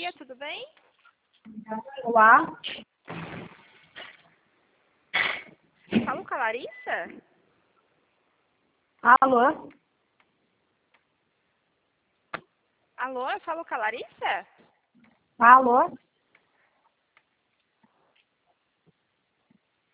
dia, tudo bem? Olá. Falo com a Larissa? Alô? Alô, eu falo com a Larissa? Alô?